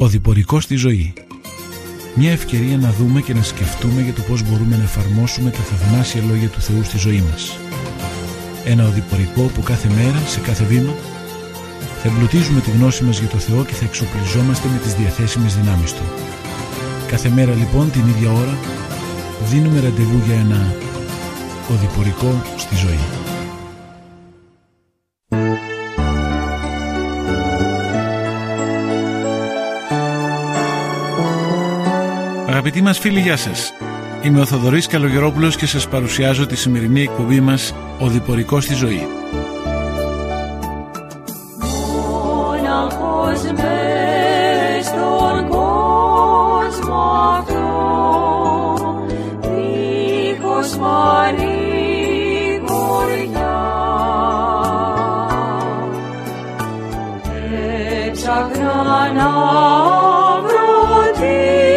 Οδηπορικός στη ζωή. Μια ευκαιρία να δούμε και να σκεφτούμε για το πώς μπορούμε να εφαρμόσουμε τα θαυμάσια λόγια του Θεού στη ζωή μας. Ένα οδηπορικό που κάθε μέρα, σε κάθε βήμα, θα εμπλουτίζουμε τη γνώση μας για το Θεό και θα εξοπλιζόμαστε με τις διαθέσιμες δυνάμεις Του. Κάθε μέρα λοιπόν την ίδια ώρα δίνουμε ραντεβού για ένα οδηπορικό στη ζωή. Αγαπητοί μας φίλοι, γεια σας. Είμαι ο Θοδωρής Καλογερόπουλος και σας παρουσιάζω τη σημερινή εκπομπή μας «Οδηπορικό στη ζωή». Μόναχος μες στον κόσμο αυτό, δίχως παρηγοριά, έψαχνα να βρω τη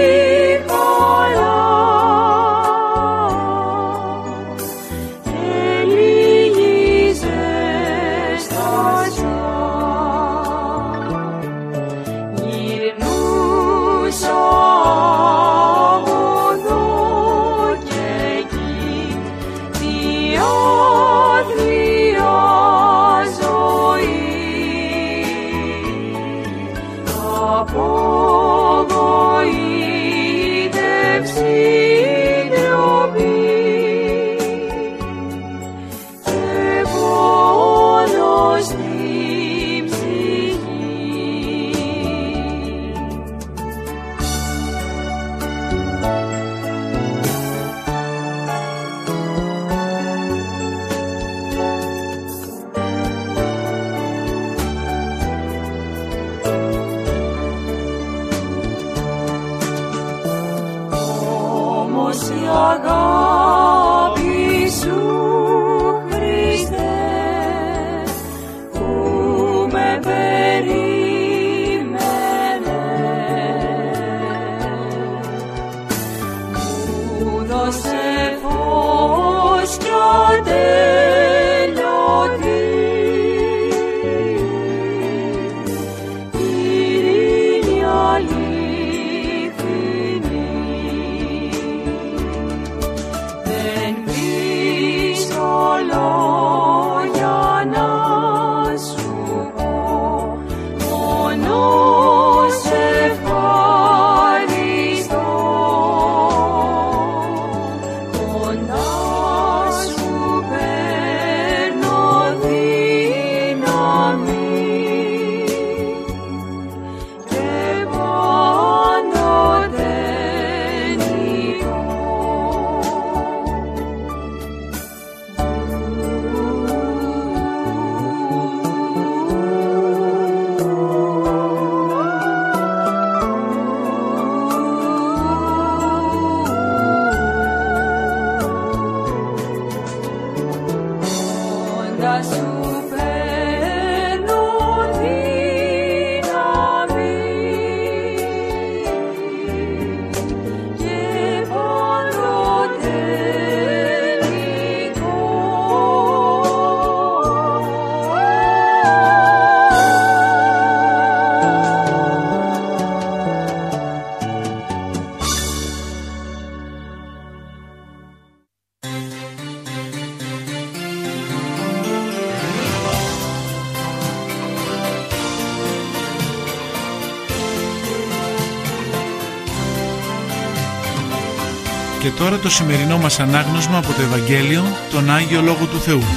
Και τώρα το σημερινό μας ανάγνωσμα από το Ευαγγέλιο, τον Άγιο Λόγο του Θεού.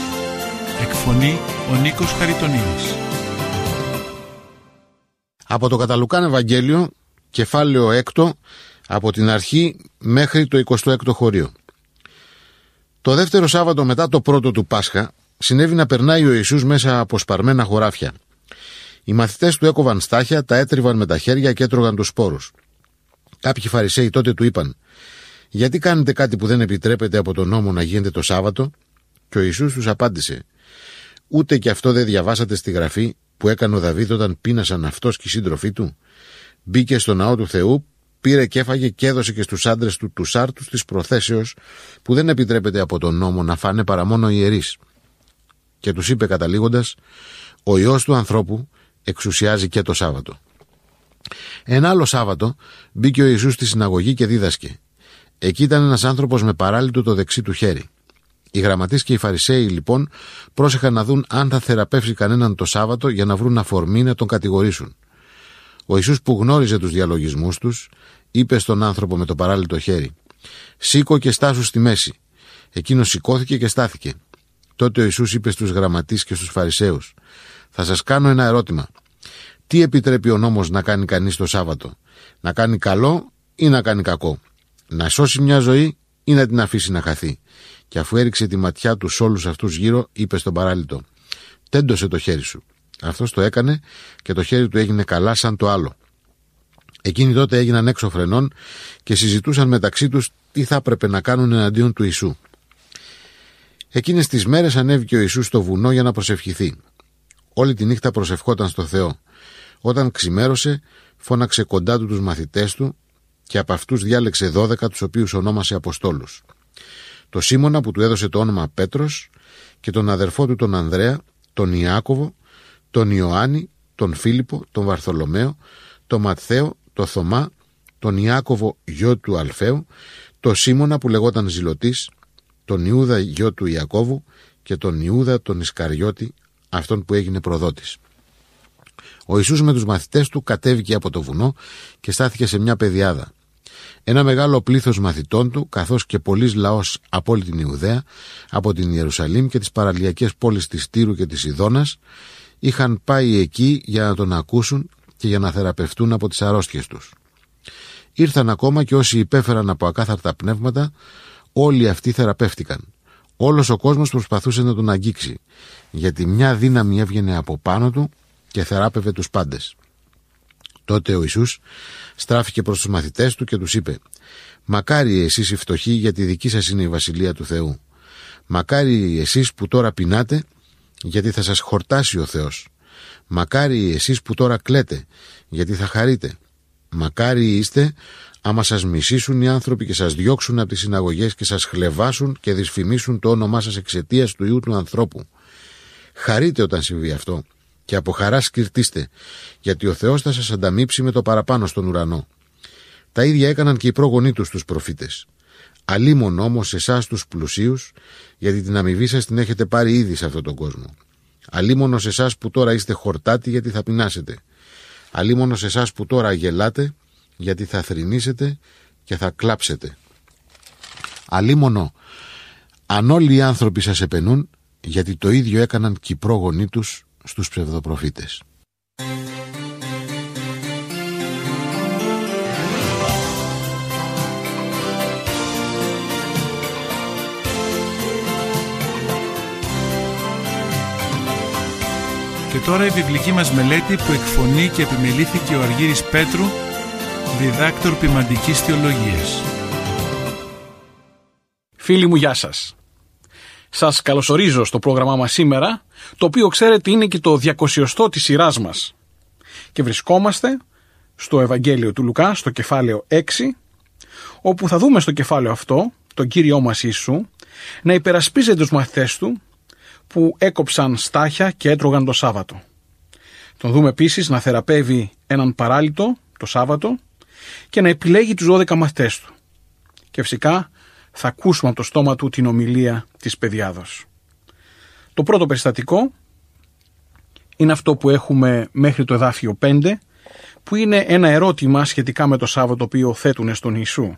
Εκφωνεί ο Νίκος Χαριτονίδης. Από το κατά Λουκάν Ευαγγέλιο, κεφάλαιο 6, από την αρχή μέχρι το 26ο χωρίο. Το δεύτερο Σάββατο μετά το πρώτο του Πάσχα, συνέβη να περνάει ο Ιησούς μέσα από σπαρμένα χωράφια. Οι μαθητές του έκοβαν στάχια, τα έτριβαν με τα χέρια και έτρωγαν τους σπόρους. Κάποιοι Φαρισαίοι τότε του είπαν: «Γιατί κάνετε κάτι που δεν επιτρέπεται από τον νόμο να γίνεται το Σάββατο?» Και ο Ιησούς τους απάντησε: «Ούτε και αυτό δεν διαβάσατε στη Γραφή που έκανε ο Δαβίδ όταν πείνασαν αυτός και οι σύντροφοί του? Μπήκε στο ναό του Θεού, πήρε και έφαγε και έδωσε και στους άντρες του τους άρτους της προθέσεως που δεν επιτρέπεται από τον νόμο να φάνε παρά μόνο οι ιερείς». Και τους είπε καταλήγοντας: «Ο Υιός του ανθρώπου εξουσιάζει και το Σάββατο». Ένα άλλο Σάββατο μπήκε ο Ιησούς στη συναγωγή και δίδασκε. Εκεί ήταν ένας άνθρωπος με παράλυτο το δεξί του χέρι. Οι γραμματείς και οι Φαρισαίοι λοιπόν πρόσεχαν να δουν αν θα θεραπεύσει κανέναν το Σάββατο για να βρουν αφορμή να τον κατηγορήσουν. Ο Ιησούς, που γνώριζε τους διαλογισμούς τους, είπε στον άνθρωπο με το παράλυτο χέρι: «Σήκω και στάσου στη μέση». Εκείνος σηκώθηκε και στάθηκε. Τότε ο Ιησούς είπε στους γραμματείς και στους Φαρισαίους: «Θα σας κάνω ένα ερώτημα. Τι επιτρέπει ο νόμος να κάνει κανείς το Σάββατο? Να κάνει καλό ή να κάνει κακό? Να σώσει μια ζωή ή να την αφήσει να χαθεί?» Και αφού έριξε τη ματιά του σε όλους αυτούς γύρω, είπε στον παράλυτο: «Τέντωσε το χέρι σου». Αυτός το έκανε και το χέρι του έγινε καλά σαν το άλλο. Εκείνοι τότε έγιναν έξω φρενών και συζητούσαν μεταξύ τους τι θα έπρεπε να κάνουν εναντίον του Ιησού. Εκείνες τις μέρες ανέβηκε ο Ιησούς στο βουνό για να προσευχηθεί. Όλη τη νύχτα προσευχόταν στο Θεό. Όταν ξημέρωσε, φώναξε κοντά του τους μαθητές του και από αυτούς διάλεξε 12, τους οποίους ονόμασε Αποστόλους. Το Σίμωνα, που του έδωσε το όνομα Πέτρος, και τον αδερφό του τον Ανδρέα, τον Ιάκωβο, τον Ιωάννη, τον Φίλιππο, τον Βαρθολομαίο, τον Ματθαίο, τον Θωμά, τον Ιάκωβο γιο του Αλφαίου, τον Σίμωνα που λεγόταν Ζηλωτής, τον Ιούδα γιο του Ιακώβου και τον Ιούδα τον Ισκαριώτη, αυτόν που έγινε προδότης. Ο Ιησούς με τους μαθητές του κατέβηκε από το βουνό και στάθηκε σε μια πεδιάδα. Ένα μεγάλο πλήθος μαθητών του, καθώς και πολλής λαός από όλη την Ιουδαία, από την Ιερουσαλήμ και τις παραλιακές πόλεις της Τύρου και της Ιδώνας, είχαν πάει εκεί για να τον ακούσουν και για να θεραπευτούν από τις αρρώστιες τους. Ήρθαν ακόμα και όσοι υπέφεραν από ακάθαρτα πνεύματα, όλοι αυτοί θεραπεύτηκαν. Όλος ο κόσμος προσπαθούσε να τον αγγίξει, γιατί μια δύναμη έβγαινε από πάνω του και θεράπευε τους πάντες. Τότε ο Ιησούς στράφηκε προς τους μαθητές του και τους είπε: «Μακάρι εσείς οι φτωχοί, γιατί δική σας είναι η Βασιλεία του Θεού. Μακάρι εσείς που τώρα πεινάτε, γιατί θα σας χορτάσει ο Θεός. Μακάρι εσείς που τώρα κλαίτε, γιατί θα χαρείτε. Μακάρι είστε άμα σας μισήσουν οι άνθρωποι και σας διώξουν από τις συναγωγές και σας χλευάσουν και δυσφημίσουν το όνομά σας εξαιτίας του Υιού του ανθρώπου. Χαρείτε όταν συμβεί αυτό και από χαρά σκυρτήστε, γιατί ο Θεός θα σας ανταμείψει με το παραπάνω στον ουρανό. Τα ίδια έκαναν και οι πρόγονοί τους προφήτες. Αλίμον όμως εσάς τους πλουσίους, γιατί την αμοιβή σας την έχετε πάρει ήδη σε αυτόν τον κόσμο. Αλίμονος εσάς που τώρα είστε χορτάτοι, γιατί θα πεινάσετε. Αλίμονος εσάς που τώρα γελάτε, γιατί θα θρηνήσετε και θα κλάψετε. Αλίμονο αν όλοι οι άνθρωποι σας επενούν, γιατί το ίδιο έκαναν και οι πρόγονοί τους στους ψευδοπροφήτες. Και τώρα η βιβλική μας μελέτη που εκφωνεί και επιμελήθηκε ο Αργύρης Πέτρου, διδάκτορ ποιμαντικής θεολογίας. Φίλοι μου, γεια σας. Σας καλωσορίζω στο πρόγραμμά μας σήμερα, το οποίο ξέρετε είναι και το 200ο της σειράς μας. Και βρισκόμαστε στο Ευαγγέλιο του Λουκά, στο κεφάλαιο 6, όπου θα δούμε στο κεφάλαιο αυτό τον Κύριό μας Ιησού να υπερασπίζεται τους μαθητές του που έκοψαν στάχια και έτρωγαν το Σάββατο. Τον δούμε επίσης να θεραπεύει έναν παράλυτο το Σάββατο και να επιλέγει τους 12 μαθητές του. Και φυσικά θα ακούσουμε από το στόμα του την ομιλία της Παιδιάδος. Το πρώτο περιστατικό είναι αυτό που έχουμε μέχρι το εδάφιο 5, που είναι ένα ερώτημα σχετικά με το Σάββατο το οποίο θέτουν στον Ιησού.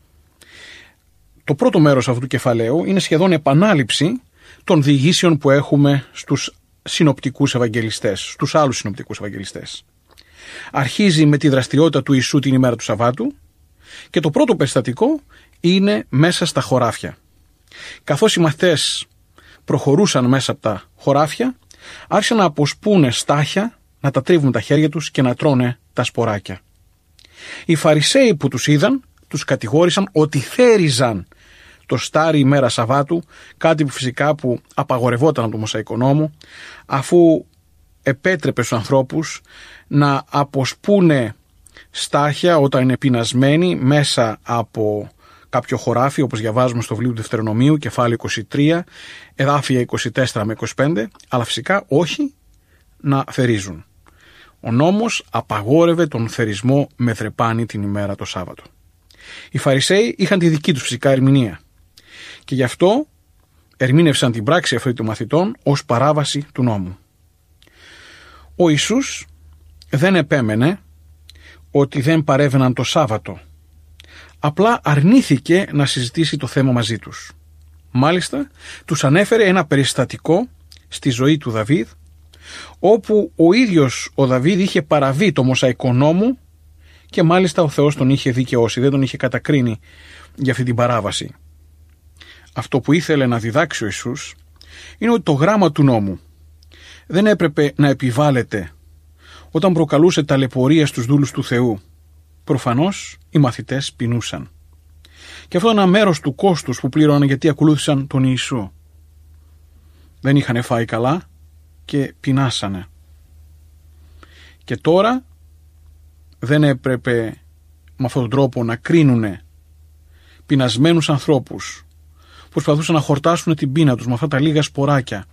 Το πρώτο μέρος αυτού του κεφαλαίου είναι σχεδόν επανάληψη των διηγήσεων που έχουμε στους συνοπτικούς Ευαγγελιστές, στους άλλους συνοπτικούς Ευαγγελιστές. Αρχίζει με τη δραστηριότητα του Ιησού την ημέρα του Σαββάτου και το πρώτο περιστατικό είναι μέσα στα χωράφια. Καθώς οι μαθητές προχωρούσαν μέσα από τα χωράφια, άρχισαν να αποσπούνε στάχια, να τα τρίβουν τα χέρια τους και να τρώνε τα σποράκια. Οι Φαρισαίοι που τους είδαν, τους κατηγόρησαν ότι θέριζαν το στάρι ημέρα Σαββάτου, κάτι που φυσικά που απαγορευόταν από το Μωσαϊκό νόμο, αφού επέτρεπε στους ανθρώπους να αποσπούνε στάχια όταν είναι πεινασμένοι μέσα από κάποιο χωράφι, όπως διαβάζουμε στο βιβλίο του Δευτερονομίου, κεφάλαιο 23, εδάφια 24 με 25, αλλά φυσικά όχι να θερίζουν. Ο νόμος απαγόρευε τον θερισμό με δρεπάνι την ημέρα το Σάββατο. Οι Φαρισαίοι είχαν τη δική τους φυσικά ερμηνεία και γι' αυτό ερμήνευσαν την πράξη αυτή των μαθητών ως παράβαση του νόμου. Ο Ιησούς δεν επέμενε ότι δεν παρέβαιναν το Σάββατο. Απλά αρνήθηκε να συζητήσει το θέμα μαζί τους. Μάλιστα, τους ανέφερε ένα περιστατικό στη ζωή του Δαβίδ, όπου ο ίδιος ο Δαβίδ είχε παραβεί το Μωσαϊκό νόμο και μάλιστα ο Θεός τον είχε δικαιώσει, δεν τον είχε κατακρίνει για αυτή την παράβαση. Αυτό που ήθελε να διδάξει ο Ιησούς είναι ότι το γράμμα του νόμου δεν έπρεπε να επιβάλλεται όταν προκαλούσε ταλαιπωρία στους δούλους του Θεού. Προφανώς οι μαθητές πεινούσαν. Και αυτό είναι ένα μέρος του κόστους που πλήρωναν γιατί ακολούθησαν τον Ιησού. Δεν είχαν φάει καλά και πεινάσανε. Και τώρα δεν έπρεπε με αυτόν τον τρόπο να κρίνουνε πεινασμένους ανθρώπους που προσπαθούσαν να χορτάσουν την πείνα τους με αυτά τα λίγα σποράκια.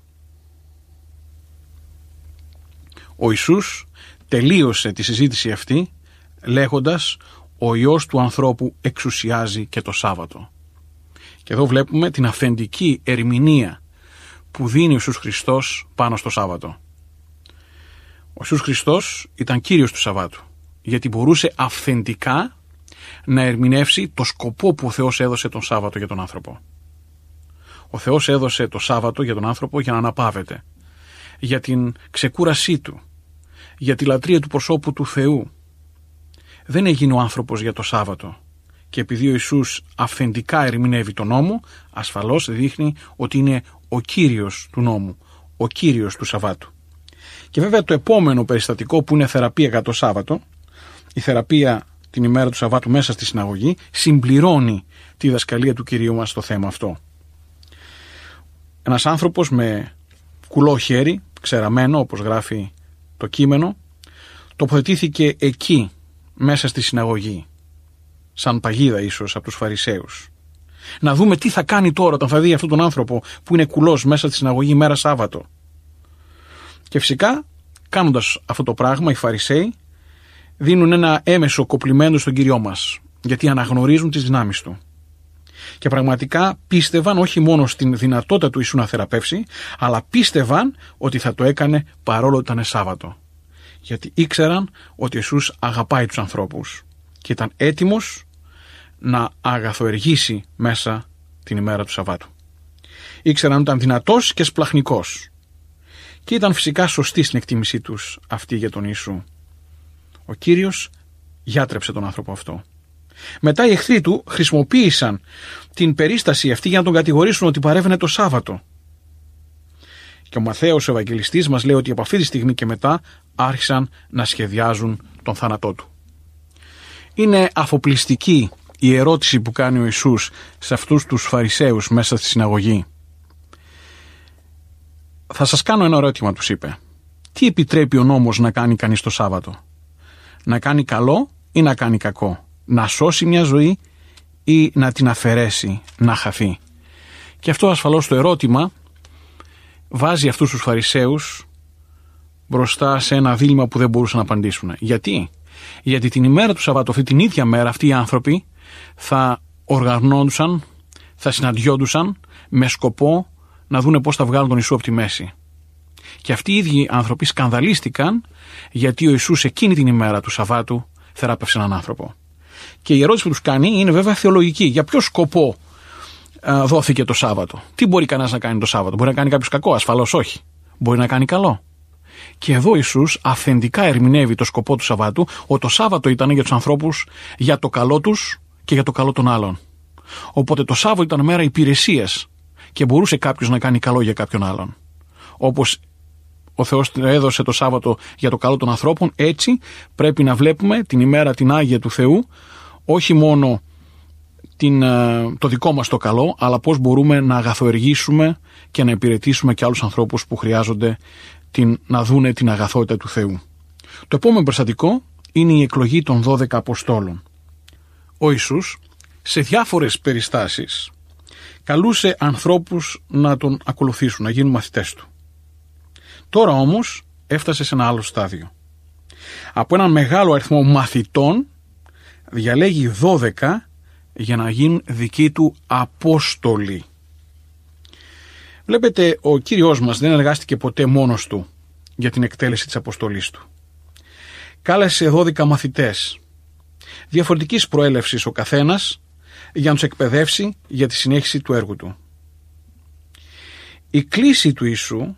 Ο Ιησούς τελείωσε τη συζήτηση αυτή λέγοντας «Ο Υιός του ανθρώπου εξουσιάζει και το Σάββατο». Και εδώ βλέπουμε την αυθεντική ερμηνεία που δίνει ο Ιησούς Χριστός πάνω στο Σάββατο. Ο Ιησούς Χριστός ήταν Κύριος του Σαββάτου, γιατί μπορούσε αυθεντικά να ερμηνεύσει το σκοπό που ο Θεός έδωσε τον Σάββατο για τον άνθρωπο. Ο Θεός έδωσε το Σάββατο για τον άνθρωπο για να αναπαύεται, για την ξεκούρασή του, για τη λατρεία του προσώπου του Θεού. Δεν έγινε ο άνθρωπος για το Σάββατο και επειδή ο Ιησούς αυθεντικά ερμηνεύει τον νόμο, ασφαλώς δείχνει ότι είναι ο Κύριος του νόμου, ο Κύριος του Σαββάτου. Και βέβαια το επόμενο περιστατικό που είναι θεραπεία για το Σάββατο, η θεραπεία την ημέρα του Σαββάτου μέσα στη συναγωγή, συμπληρώνει τη διδασκαλία του Κυρίου μας στο θέμα αυτό. Ένας άνθρωπος με κουλό χέρι, ξεραμένο όπως γράφει το κείμενο, τοποθετήθηκε εκεί μέσα στη συναγωγή, σαν παγίδα ίσως από τους Φαρισαίους. Να δούμε τι θα κάνει τώρα όταν θα δει αυτόν τον άνθρωπο που είναι κουλός μέσα στη συναγωγή μέρα Σάββατο. Και φυσικά κάνοντας αυτό το πράγμα οι Φαρισαίοι δίνουν ένα έμεσο κοπλιμέντο στον Κυριό μας, γιατί αναγνωρίζουν τις δυνάμεις του. Και πραγματικά πίστευαν όχι μόνο στην δυνατότητα του Ιησού να θεραπεύσει, αλλά πίστευαν ότι θα το έκανε παρόλο ότι ήταν Σάββατο. Γιατί ήξεραν ότι ο Ιησούς αγαπάει τους ανθρώπους και ήταν έτοιμος να αγαθοεργήσει μέσα την ημέρα του Σαββάτου. Ήξεραν ότι ήταν δυνατός και σπλαχνικός και ήταν φυσικά σωστή στην εκτίμησή τους αυτή για τον Ιησού. Ο Κύριος γιάτρεψε τον άνθρωπο αυτό. Μετά οι εχθροί του χρησιμοποίησαν την περίσταση αυτή για να τον κατηγορήσουν ότι παρέβαινε το Σάββατο. Και ο Μαθαίος ο Ευαγγελιστής μας λέει ότι από αυτή τη στιγμή και μετά άρχισαν να σχεδιάζουν τον θάνατό του. Είναι αφοπλιστική η ερώτηση που κάνει ο Ιησούς σε αυτούς τους Φαρισαίους μέσα στη συναγωγή. Θα σας κάνω ένα ερώτημα, τους είπε. Τι επιτρέπει ο νόμος να κάνει κανείς το Σάββατο? Να κάνει καλό ή να κάνει κακό? Να σώσει μια ζωή ή να την αφαιρέσει, να χαθεί? Και αυτό ασφαλώς το ερώτημα βάζει αυτούς τους Φαρισαίους μπροστά σε ένα δίλημμα που δεν μπορούσαν να απαντήσουν. Γιατί? Γιατί την ημέρα του Σαββάτου, αυτή την ίδια μέρα, αυτοί οι άνθρωποι θα οργανώντουσαν, θα συναντιόντουσαν με σκοπό να δούνε πώς θα βγάλουν τον Ιησού από τη μέση. Και αυτοί οι ίδιοι άνθρωποι σκανδαλίστηκαν γιατί ο Ιησούς εκείνη την ημέρα του Σαββάτου θεράπευσε έναν άνθρωπο. Και η ερώτηση που τους κάνει είναι βέβαια θεολογική. Για ποιο σκοπό δόθηκε το Σάββατο? Τι μπορεί κανένας να κάνει το Σάββατο? Μπορεί να κάνει κάποιος κακό? Ασφαλώς όχι. Μπορεί να κάνει καλό. Και εδώ ο Ιησούς αυθεντικά ερμηνεύει το σκοπό του Σαββάτου, ότι το Σάββατο ήταν για τους ανθρώπους για το καλό τους και για το καλό των άλλων. Οπότε το Σάββατο ήταν μέρα υπηρεσίας και μπορούσε κάποιος να κάνει καλό για κάποιον άλλον. Όπως ο Θεός έδωσε το Σάββατο για το καλό των ανθρώπων, έτσι πρέπει να βλέπουμε την ημέρα την Άγια του Θεού, όχι μόνο το δικό μας το καλό, αλλά πώς μπορούμε να αγαθοεργήσουμε και να υπηρετήσουμε και άλλους ανθρώπους που χρειάζονται να δούνε την αγαθότητα του Θεού. Το επόμενο περιστατικό είναι η εκλογή των 12 Αποστόλων. Ο Ιησούς σε διάφορες περιστάσεις καλούσε ανθρώπους να τον ακολουθήσουν, να γίνουν μαθητές του. Τώρα όμως έφτασε σε ένα άλλο στάδιο. Από έναν μεγάλο αριθμό μαθητών διαλέγει 12 για να γίνουν δικοί του απόστολοι. Βλέπετε, ο Κύριος μας δεν εργάστηκε ποτέ μόνος του για την εκτέλεση της αποστολής του. Κάλεσε 12 μαθητές, διαφορετικής προέλευσης ο καθένας, για να τους εκπαιδεύσει για τη συνέχιση του έργου του. Η κλήση του Ιησού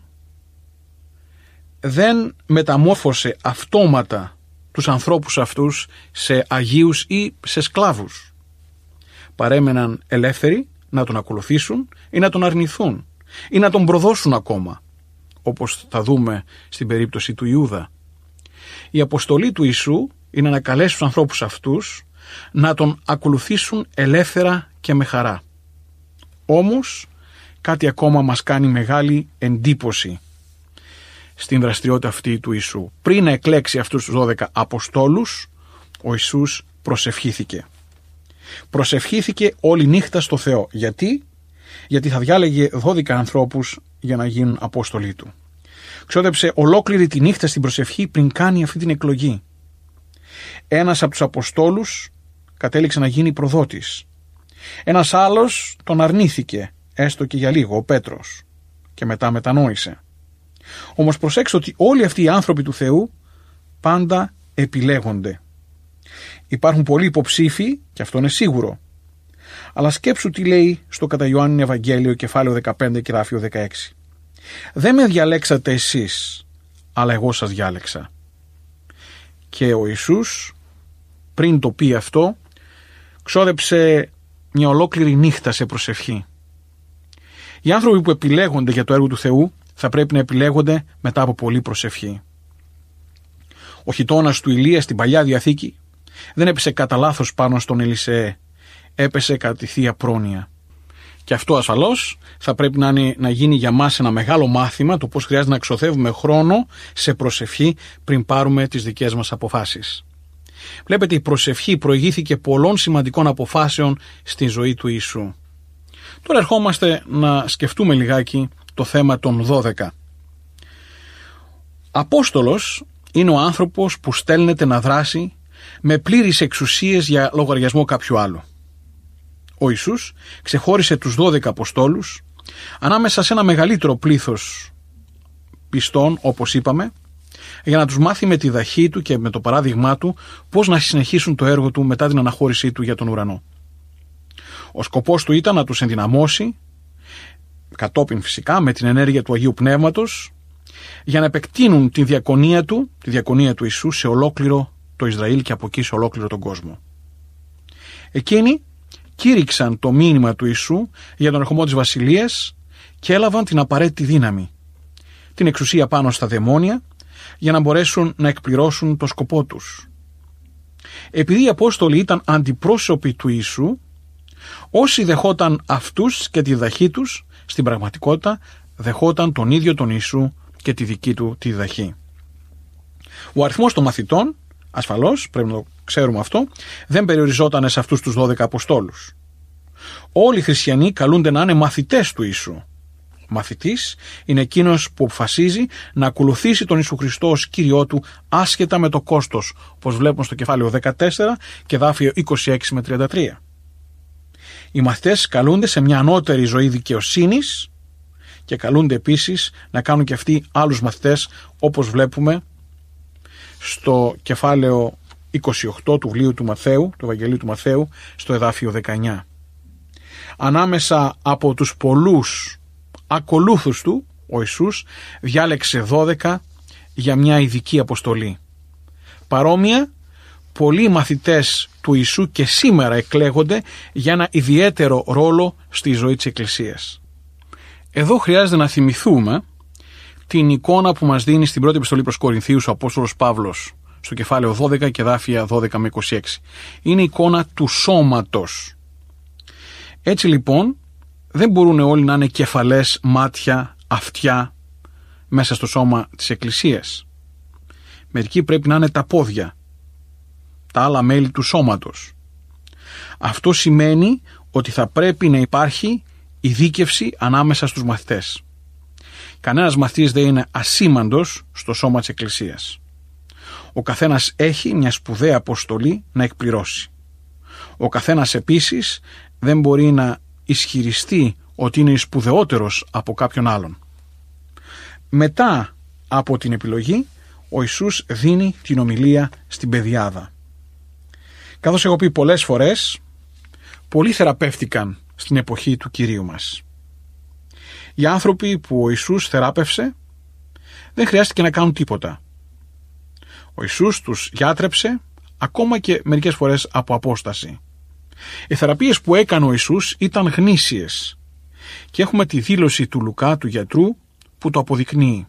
δεν μεταμόρφωσε αυτόματα τους ανθρώπους αυτούς σε αγίους ή σε σκλάβους. Παρέμεναν ελεύθεροι να τον ακολουθήσουν ή να τον αρνηθούν ή να τον προδώσουν ακόμα, όπως θα δούμε στην περίπτωση του Ιούδα. Η αποστολή του Ιησού είναι να καλέσει τους ανθρώπους αυτούς να τον ακολουθήσουν ελεύθερα και με χαρά. Όμως κάτι ακόμα μας κάνει μεγάλη εντύπωση στην δραστηριότητα αυτή του Ιησού. Πριν να εκλέξει αυτούς τους 12 αποστόλους, ο Ιησούς προσευχήθηκε. Προσευχήθηκε όλη νύχτα στο Θεό. Γιατί θα διάλεγε 12 ανθρώπους για να γίνουν απόστολοι του. Ξόδεψε ολόκληρη τη νύχτα στην προσευχή πριν κάνει αυτή την εκλογή. Ένας από τους αποστόλους κατέληξε να γίνει προδότης. Ένας άλλος τον αρνήθηκε, έστω και για λίγο, ο Πέτρος, και μετά μετανόησε. Όμως προσέξτε ότι όλοι αυτοί οι άνθρωποι του Θεού πάντα επιλέγονται. Υπάρχουν πολλοί υποψήφοι, και αυτό είναι σίγουρο. Αλλά σκέψου τι λέει στο κατά Ιωάννη Ευαγγέλιο, κεφάλαιο 15 και γράφιο 16. Δεν με διαλέξατε εσείς, αλλά εγώ σας διάλεξα. Και ο Ιησούς, πριν το πει αυτό, ξόδεψε μια ολόκληρη νύχτα σε προσευχή. Οι άνθρωποι που επιλέγονται για το έργο του Θεού θα πρέπει να επιλέγονται μετά από πολλή προσευχή. Ο χιτώνας του Ηλία στην Παλιά Διαθήκη δεν έπεσε κατά λάθος πάνω στον Ελισεέ, έπεσε κατά τη Θεία Πρόνοια. Και αυτό ασφαλώς θα πρέπει να γίνει για μας ένα μεγάλο μάθημα, το πώς χρειάζεται να εξωθεύουμε χρόνο σε προσευχή πριν πάρουμε τις δικές μας αποφάσεις. Βλέπετε, η προσευχή προηγήθηκε πολλών σημαντικών αποφάσεων στη ζωή του Ιησού. Τώρα ερχόμαστε να σκεφτούμε λιγάκι το θέμα των 12. Απόστολος είναι ο άνθρωπος που στέλνεται να δράσει με πλήρεις εξουσίες για λογαριασμό κάποιου άλλου. Ο Ιησούς ξεχώρισε τους 12 αποστόλους ανάμεσα σε ένα μεγαλύτερο πλήθος πιστών, όπως είπαμε, για να τους μάθει με τη δαχή του και με το παράδειγμά του πώς να συνεχίσουν το έργο του μετά την αναχώρησή του για τον ουρανό. Ο σκοπός του ήταν να τους ενδυναμώσει, κατόπιν φυσικά με την ενέργεια του Αγίου Πνεύματος, για να επεκτείνουν τη διακονία του Ιησού σε ολόκληρο το Ισραήλ και από εκεί σε ολόκληρο τον κόσμο. Εκείνοι κήρυξαν το μήνυμα του Ιησού για τον ερχομό της Βασιλείας και έλαβαν την απαραίτητη δύναμη, την εξουσία πάνω στα δαιμόνια, για να μπορέσουν να εκπληρώσουν το σκοπό τους. Επειδή οι Απόστολοι ήταν αντιπρόσωποι του Ιησού, όσοι δεχόταν αυτούς και τη δαχή τους, στην πραγματικότητα δεχόταν τον ίδιο τον Ιησού και τη δική του τη δαχή. Ο αριθμός των μαθητών, ασφαλώς πρέπει να το ξέρουμε αυτό, δεν περιοριζόταν σε αυτούς τους 12 Αποστόλους. Όλοι οι χριστιανοί καλούνται να είναι μαθητές του Ιησού. Μαθητής είναι εκείνος που αποφασίζει να ακολουθήσει τον Ιησού Χριστό ως Κύριό του άσχετα με το κόστος, όπως βλέπουμε στο κεφάλαιο 14 και δάφιο 26 με 33. Οι μαθητές καλούνται σε μια ανώτερη ζωή δικαιοσύνης και καλούνται επίσης να κάνουν και αυτοί άλλους μαθητές, όπως βλέπουμε στο κεφάλαιο 28 του βιβλίου του Μαθαίου, του Ευαγγελίου του Μαθαίου, στο εδάφιο 19. Ανάμεσα από τους πολλούς ακολούθους του, ο Ιησούς διάλεξε 12 για μια ειδική αποστολή. Παρόμοια, πολλοί μαθητές του Ιησού και σήμερα εκλέγονται για ένα ιδιαίτερο ρόλο στη ζωή της Εκκλησίας. Εδώ χρειάζεται να θυμηθούμε την εικόνα που μας δίνει στην πρώτη επιστολή προς Κορινθίους ο Απόστολος Παύλος, στο κεφάλαιο 12 και δάφια 12 με 26. Είναι η εικόνα του σώματος. Έτσι λοιπόν, δεν μπορούν όλοι να είναι κεφαλές, μάτια, αυτιά μέσα στο σώμα της Εκκλησίας. Μερικοί πρέπει να είναι τα πόδια, τα άλλα μέλη του σώματος. Αυτό σημαίνει ότι θα πρέπει να υπάρχει ειδίκευση ανάμεσα στους μαθητές. Κανένας μαθητής δεν είναι ασήμαντος στο σώμα της Εκκλησίας. Ο καθένας έχει μια σπουδαία αποστολή να εκπληρώσει. Ο καθένας επίσης δεν μπορεί να ισχυριστεί ότι είναι σπουδαιότερος από κάποιον άλλον. Μετά από την επιλογή, ο Ιησούς δίνει την ομιλία στην πεδιάδα. Καθώς έχω πει πολλές φορές, πολλοί θεραπεύτηκαν στην εποχή του Κυρίου μας. Οι άνθρωποι που ο Ιησούς θεράπευσε δεν χρειάστηκε να κάνουν τίποτα. Ο Ιησούς τους γιατρέψε, ακόμα και μερικές φορές από απόσταση. Οι θεραπείες που έκανε ο Ιησούς ήταν γνήσιες και έχουμε τη δήλωση του Λουκά, του γιατρού, που το αποδεικνύει.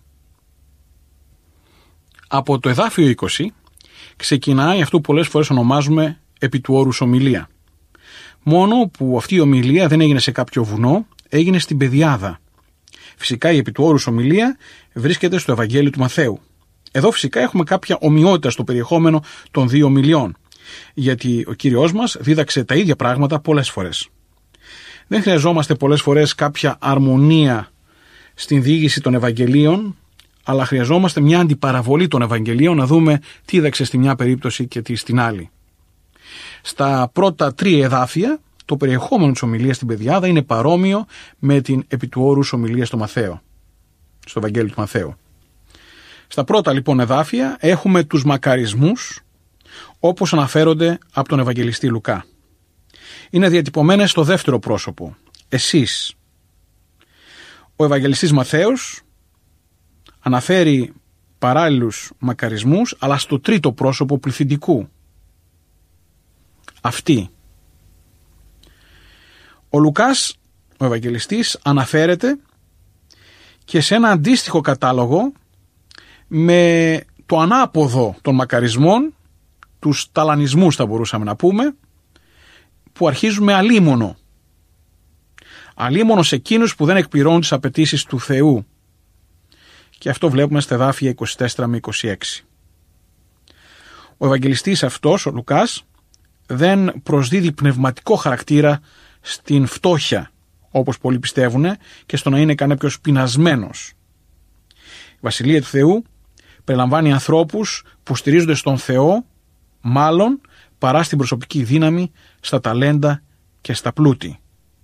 Από το εδάφιο 20 ξεκινάει αυτό που πολλές φορές ονομάζουμε επί του όρους ομιλία. Μόνο που αυτή η ομιλία δεν έγινε σε κάποιο βουνό, έγινε στην πεδιάδα. Φυσικά η επί του όρους ομιλία βρίσκεται στο Ευαγγέλιο του Μαθαίου. Εδώ φυσικά έχουμε κάποια ομοιότητα στο περιεχόμενο των δύο ομιλιών, γιατί ο Κύριος μας δίδαξε τα ίδια πράγματα πολλές φορές. Δεν χρειαζόμαστε πολλές φορές κάποια αρμονία στην διήγηση των Ευαγγελίων, αλλά χρειαζόμαστε μια αντιπαραβολή των Ευαγγελίων, να δούμε τι δίδαξε στη μια περίπτωση και τι στην άλλη. Στα πρώτα 3 εδάφια, το περιεχόμενο της ομιλίας στην πεδιάδα είναι παρόμοιο με την επί του όρους ομιλία στο Μαθαίο, στο Ευαγγέλιο του Μαθαίου. Στα πρώτα λοιπόν εδάφια έχουμε τους μακαρισμούς, όπως αναφέρονται από τον Ευαγγελιστή Λουκά. Είναι διατυπωμένες στο δεύτερο πρόσωπο, εσείς. Ο Ευαγγελιστής Μαθαίος αναφέρει παράλληλους μακαρισμούς, αλλά στο τρίτο πρόσωπο πληθυντικού. Αυτοί. Ο Λουκάς, ο Ευαγγελιστής, αναφέρεται και σε ένα αντίστοιχο κατάλογο με το ανάποδο των μακαρισμών, τους ταλανισμούς θα μπορούσαμε να πούμε, που αρχίζουν με αλίμονο. Αλίμονο σε εκείνους που δεν εκπληρώνουν τις απαιτήσεις του Θεού. Και αυτό βλέπουμε στα εδάφια 24 με 26. Ο Ευαγγελιστής αυτός, ο Λουκάς, δεν προσδίδει πνευματικό χαρακτήρα στην φτώχεια, όπως πολλοί πιστεύουν, και στο να είναι κάποιος πεινασμένος. Η Βασιλεία του Θεού περιλαμβάνει ανθρώπους που στηρίζονται στον Θεό, μάλλον παρά στην προσωπική δύναμη, στα ταλέντα και στα πλούτη.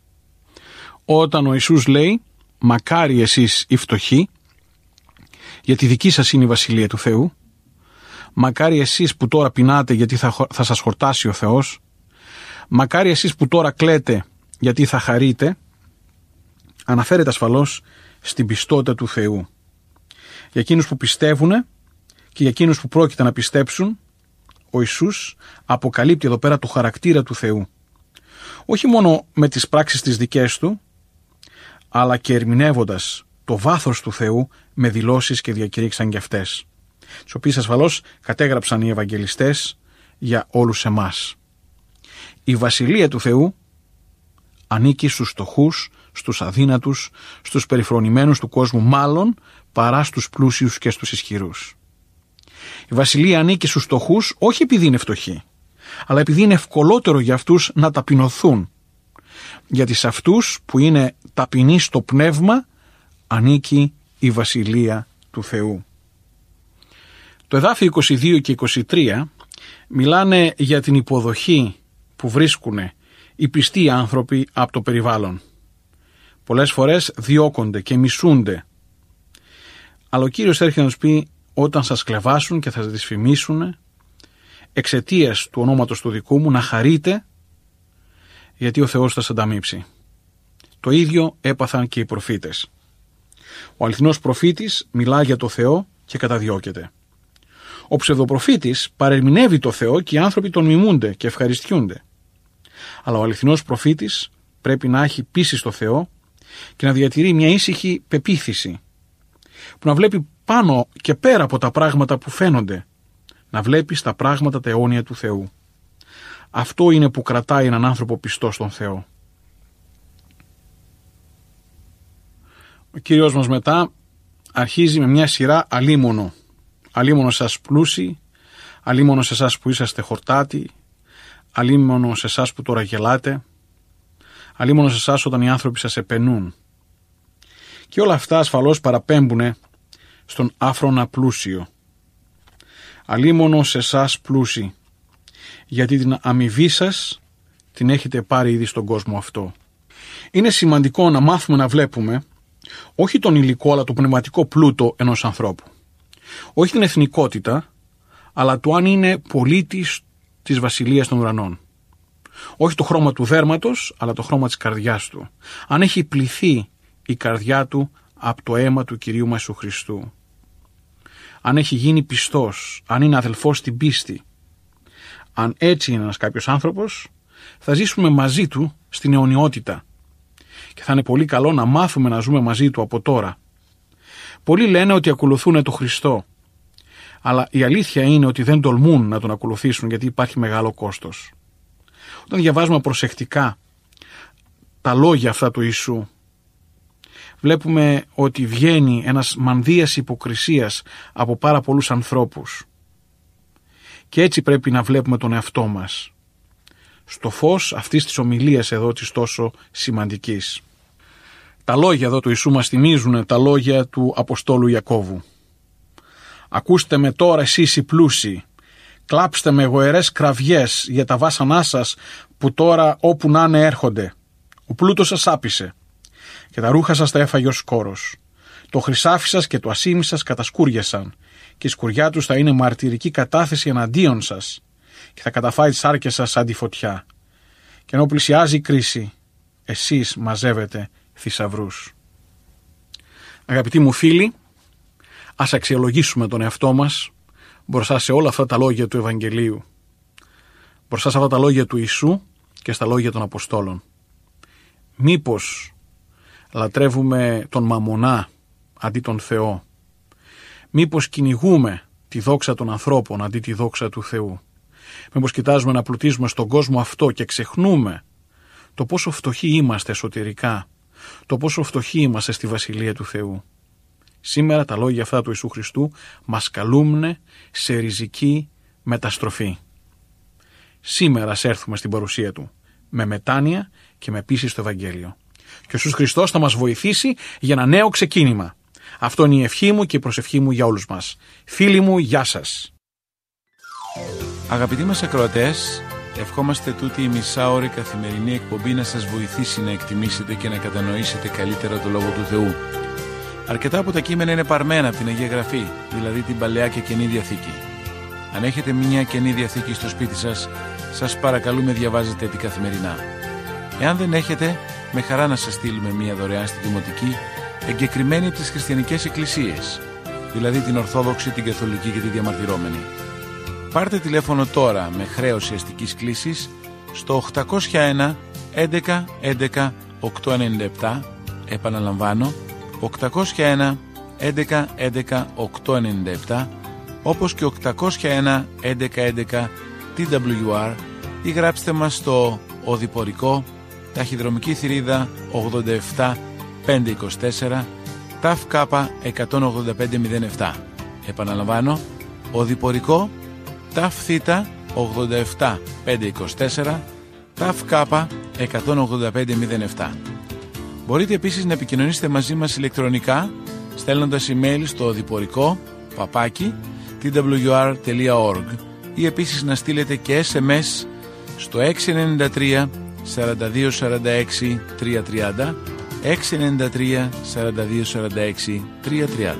Όταν ο Ιησούς λέει «Μακάρι εσείς οι φτωχοί, γιατί δική σας είναι η Βασιλεία του Θεού», μακάρι εσείς που τώρα πεινάτε γιατί θα σας χορτάσει ο Θεός, μακάρι εσείς που τώρα κλαίτε γιατί θα χαρείτε, αναφέρεται ασφαλώς στην πιστότητα του Θεού. Για εκείνους που πιστεύουν και για εκείνους που πρόκειται να πιστέψουν, ο Ιησούς αποκαλύπτει εδώ πέρα το χαρακτήρα του Θεού. Όχι μόνο με τις πράξεις τις δικές του, αλλά και ερμηνεύοντας το βάθος του Θεού με δηλώσεις και διακηρύξαν και αυτές, τις οποίες ασφαλώς κατέγραψαν οι Ευαγγελιστές για όλους εμάς. Η Βασιλεία του Θεού ανήκει στους φτωχούς, στους αδύνατους, στους περιφρονημένους του κόσμου, μάλλον παρά στους πλούσιους και στους ισχυρούς. Η Βασιλεία ανήκει στους φτωχούς όχι επειδή είναι φτωχοί, αλλά επειδή είναι ευκολότερο για αυτούς να ταπεινωθούν. Γιατί σε αυτούς που είναι ταπεινοί στο πνεύμα ανήκει η Βασιλεία του Θεού. Το εδάφιο 22 και 23 μιλάνε για την υποδοχή που βρίσκουν οι πιστοί άνθρωποι από το περιβάλλον. Πολλές φορές διώκονται και μισούνται. Αλλά ο Κύριος έρχεται να τους πει, όταν σας κλεβάσουν και θα σας δυσφημίσουν εξαιτίας του ονόματος του δικού μου, να χαρείτε, γιατί ο Θεός θα σας ανταμείψει. Το ίδιο έπαθαν και οι προφήτες. Ο αληθινός προφήτης μιλά για το Θεό και καταδιώκεται. Ο ψευδοπροφήτης παρερμηνεύει το Θεό και οι άνθρωποι τον μιμούνται και ευχαριστιούνται. Αλλά ο αληθινός προφήτης πρέπει να έχει πίστη στο Θεό και να διατηρεί μια ήσυχη πεποίθηση, που να βλέπει πάνω και πέρα από τα πράγματα που φαίνονται, να βλέπει στα πράγματα τα αιώνια του Θεού. Αυτό είναι που κρατάει έναν άνθρωπο πιστό στον Θεό. Ο Κύριος μας μετά αρχίζει με μια σειρά αλίμονο. Αλίμονο σε εσάς πλούσιοι, αλίμονο σε εσάς που είσαστε χορτάτοι, αλίμονο σε εσάς που τώρα γελάτε, αλίμονο σε εσάς όταν οι άνθρωποι σας επενούν. Και όλα αυτά ασφαλώς παραπέμπουν στον άφρονα πλούσιο. αλίμονο σε εσάς πλούσιοι, γιατί την αμοιβή σας την έχετε πάρει ήδη στον κόσμο αυτό. Είναι σημαντικό να μάθουμε να βλέπουμε όχι τον υλικό αλλά το πνευματικό πλούτο ενός ανθρώπου. Όχι την εθνικότητα, αλλά το αν είναι πολίτης της Βασιλείας των Ουρανών. Όχι το χρώμα του δέρματος, αλλά το χρώμα της καρδιάς του. Αν έχει πληθεί η καρδιά του από το αίμα του Κυρίου μας Ιησού Χριστού. Αν έχει γίνει πιστός, αν είναι αδελφός στην πίστη. Αν έτσι είναι ένας κάποιος άνθρωπος, θα ζήσουμε μαζί του στην αιωνιότητα. Και θα είναι πολύ καλό να μάθουμε να ζούμε μαζί του από τώρα. Πολλοί λένε ότι ακολουθούν τον Χριστό. Αλλά η αλήθεια είναι ότι δεν τολμούν να τον ακολουθήσουν γιατί υπάρχει μεγάλο κόστος. Όταν διαβάζουμε προσεκτικά τα λόγια αυτά του Ιησού, βλέπουμε ότι βγαίνει ένας μανδύας υποκρισίας από πάρα πολλούς ανθρώπους. Και έτσι πρέπει να βλέπουμε τον εαυτό μας. Στο φως αυτής της ομιλίας εδώ της τόσο σημαντικής. Τα λόγια εδώ του Ιησού μας θυμίζουν τα λόγια του Αποστόλου Ιακώβου. «Ακούστε με τώρα εσείς οι πλούσιοι, κλάψτε με γοερές κραυγές για τα βάσανά σας που τώρα όπου να είναι έρχονται. Ο πλούτος σας άπησε και τα ρούχα σας τα έφαγε ο σκόρος. Το χρυσάφι σας και το ασίμι σας κατασκούριασαν και η σκουριά τους θα είναι μαρτυρική κατάθεση εναντίον σας και θα καταφάει τις άρκες σας σαν τη φωτιά. Και ενώ πλησιάζει η κρίση, εσείς μαζεύετε θησαυρούς». Αγαπητοί μου φίλοι, ας αξιολογήσουμε τον εαυτό μας μπροστά σε όλα αυτά τα λόγια του Ευαγγελίου, μπροστά σε αυτά τα λόγια του Ιησού και στα λόγια των Αποστόλων. Μήπως λατρεύουμε τον μαμονά αντί τον Θεό? Μήπως κυνηγούμε τη δόξα των ανθρώπων αντί τη δόξα του Θεού? Μήπως κοιτάζουμε να πλουτίζουμε στον κόσμο αυτό και ξεχνούμε το πόσο φτωχοί είμαστε εσωτερικά, το πόσο φτωχοί είμαστε στη Βασιλεία του Θεού? Σήμερα τα λόγια αυτά του Ιησού Χριστού μας καλούμνε σε ριζική μεταστροφή. Σήμερα ας έρθουμε στην παρουσία Του με μετάνοια και με πίστη στο Ευαγγέλιο. Και ο Ιησούς Χριστός θα μας βοηθήσει για ένα νέο ξεκίνημα. Αυτό είναι η ευχή μου και η προσευχή μου για όλους μας. Φίλοι μου, γεια σας. Αγαπητοί μας ακροατές, ευχόμαστε τούτη η μισάωρη καθημερινή εκπομπή να σας βοηθήσει να εκτιμήσετε και να κατανοήσετε καλύτερα το Λόγο του Θεού. Αρκετά από τα κείμενα είναι παρμένα από την Αγία Γραφή, δηλαδή την Παλαιά και Καινή Διαθήκη. Αν έχετε μια Καινή Διαθήκη στο σπίτι σας, σας παρακαλούμε διαβάζετε την καθημερινά. Εάν δεν έχετε, με χαρά να σας στείλουμε μια δωρεάν στη Δημοτική, εγκεκριμένη από τις χριστιανικές εκκλησίες, δηλαδή την Ορθόδοξη, την Καθολική και τη Διαμαρτυρόμενη. Πάρτε τηλέφωνο τώρα με χρέωση αστικής κλήσης στο 801 11 11 897, επαναλαμβάνω 801 11 11 897, όπως και 801 11 11 TWR, ή γράψτε μας στο οδηπορικό, ταχυδρομική θηρίδα 87 524, ΤΑΦ ΚΑΠΑ 18507. Επαναλαμβάνω, οδηπορικό, ΤΑΦ ΘΙΤΑ 87 524, ΤΑΦ ΚΑΠΑ 18507. Μπορείτε επίσης να επικοινωνήσετε μαζί μας ηλεκτρονικά στέλνοντας email στο οδηπορικό twr.org ή επίσης να στείλετε και SMS στο 693 42 46 330, 693 42 46 330.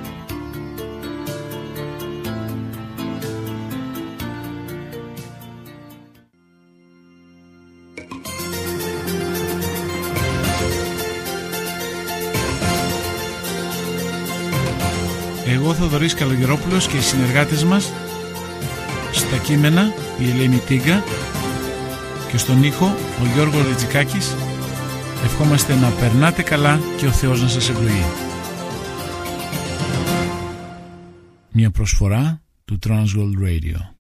Εγώ Θοδωρής Καλογερόπουλος και οι συνεργάτες μας, στα κείμενα η Ελένη Τίγκα και στον ήχο ο Γιώργος Ριτζικάκης, ευχόμαστε να περνάτε καλά και ο Θεός να σας ευλογεί. Μια προσφορά του Transworld Radio.